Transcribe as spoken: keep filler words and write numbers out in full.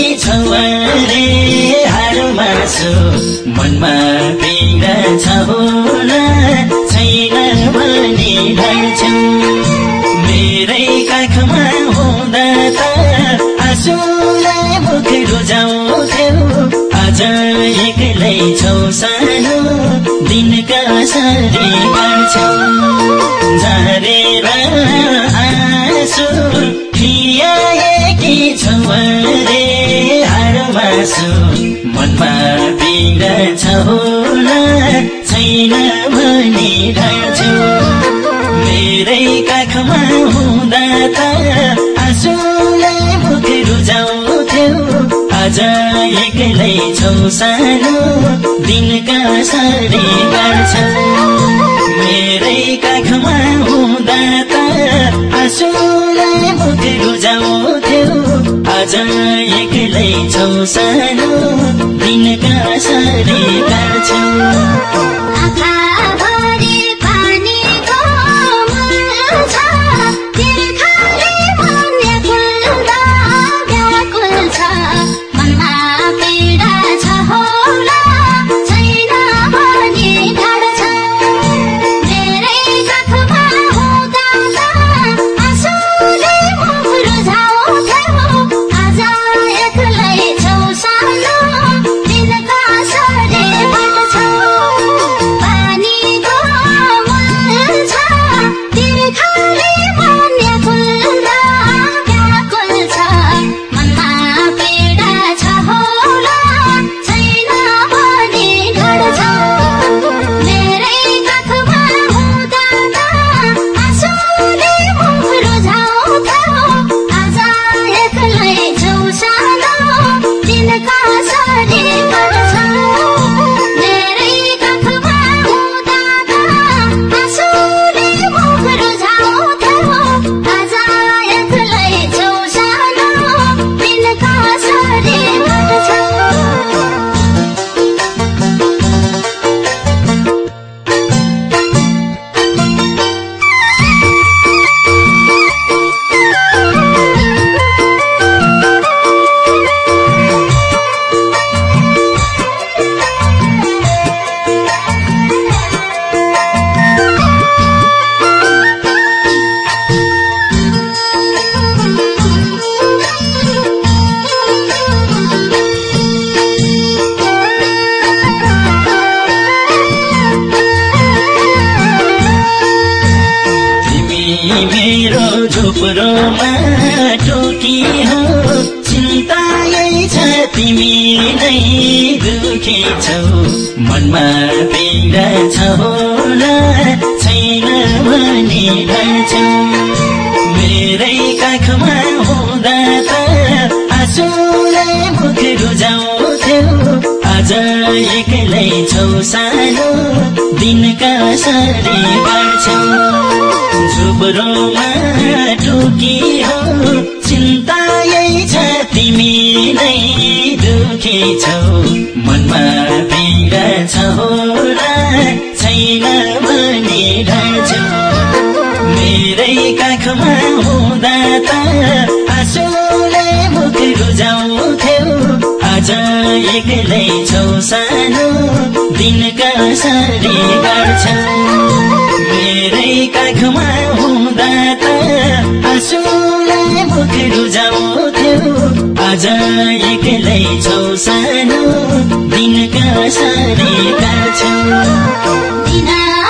छौ अरे हारमा छु मनमा पीडा छ होला छैन भनी ढल्छौ मेरै काखमा हुँदा त आँसुलाई मुख रुजाउँथ्यौ आज एक्लै छौ सानो दिन कसरी काट्छौ झरेर आँसु खियाएकी छौ अरे हारमा छु मनमा पीडा छ होला छैन भनी ढल्छौ मेरै काखमा हुँदा त आँसुलाई मुख रुजाउँथ्यौ आज एक्लै छौ सानो दिन कसरी काट्छौ मेरै काखमा हुँदा त आँसुलाई मुख रुजाउँथ्यौ आज एक्लै छौ सानो दिन कसरी काट्छौ मेरो झुप्रोमा टोकी हो चिन्तायै छ तिमी नै दुखी छौ मनमा पीडा छ होला छैन भनी ढल्छौ मेरै काखमा हुँदा त आँसुलाई मुख रुजाउँथ्यौ आज एक्लै छौ सानो दिन कसरी काट्छौ झुप्रोमा टोकी हो चिन्तायै छ तिमी नै दुखी छौ मनमा पीडा छ होला छैन भनी ढल्छौ मेरै काखमा हुँदा त आँसुलाई मुख रुजाउँथ्यौ आज एक्लै छौ सानो दिन कसरी काट्छौ मेरै काखमा हुँदा त आँसुलाई मुख रुजाउँथ्यौ आज एक्लै छौ सानो दिन कसरी काट्छौ